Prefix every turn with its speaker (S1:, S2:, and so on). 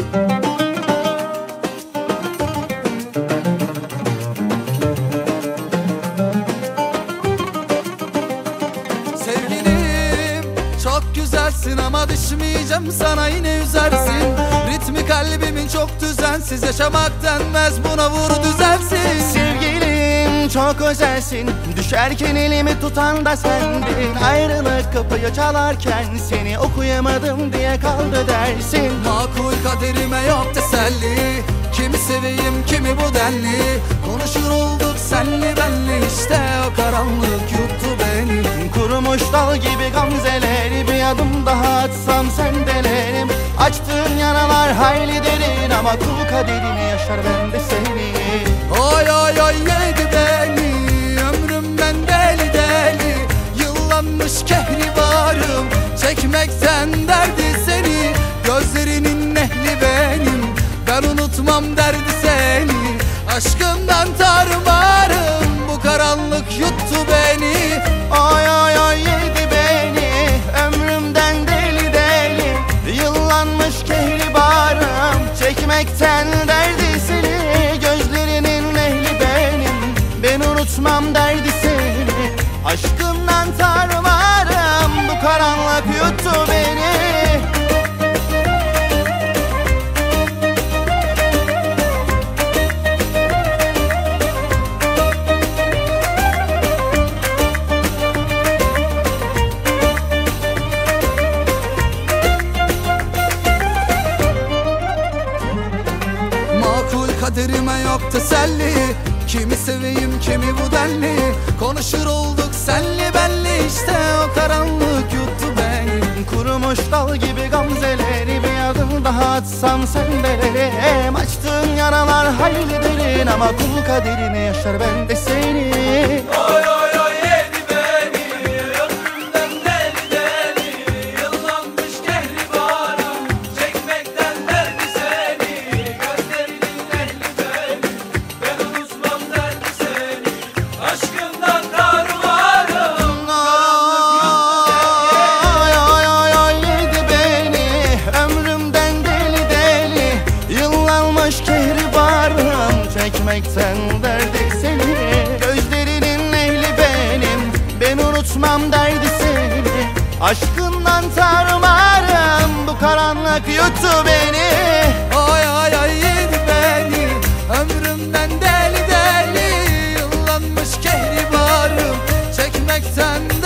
S1: Çok güzelsin ama düşmeyeceğim sana, yine üzersin. Ritmi kalbimin çok düzensiz, yaşamak denmez buna, vur düzelsin.
S2: Sevgilim çok özelsin, düşerken elimi tutan da sendin. Ayrılık kapıyı çalarken seni okuyamadım diye kaldı dersin.
S1: Makul kaderime yok teselli, kimi seveyim kimi bu denli. Konuşur olduk senli benli, işte o karanlık yuttu beni.
S2: Kurumuş dal gibi gamzeleri, bir adım daha atsam sendelerim. Açtığın yaralar hayli derin ama kul kaderini yaşar ben de seni.
S1: Oy oy oy yedi beni, ömrümden deli deli. Yıllanmış kehribarım, çekmekten derdi seni. Gözlerinin ehli benim, ben unutmam derdi seni. Aşkından tarmarım, bu karanlık yuttu beni.
S2: Oy oy oy yedi beni, ömrümden deli deli. Yıllanmış kehribarım, çekmekten derdi seni. Gözlerinin ehli benim, ben unutmam derdi seni. Aşkından tarmarım, bu karanlık yuttu beni.
S1: Kaderime yok teselli, kimi seveyim kimi bu denli. Konuşur olduk senli benli, işte o karanlık yuttu beni.
S2: Kurumuş dal gibi gamzeleri, bir adım daha atsam sendelerim. Açtığın yaralar hayli derin ama kul kaderini yaşar ben de seni.
S1: Oy oy oy yedi beni, ömrümden deli deli. Yıllanmış kehribarım, çekmekten derdi seni. Gözlerinin ehli benim, ben unutmam derdi seni. Aşkından tarvarım,
S2: Oy oy oy oy yedi beni, ömrümden deli deli. Yıllanmış kehribarım, çekmekten derdi seni. Gözlerinin ehli benim, ben unutmam derdi seni. Aşkından tarmarım, bu karanlık yuttu beni.
S1: oy oy oy yedi beni, ömrümden deli deli. Yıllanmış kehribarım, çekmekten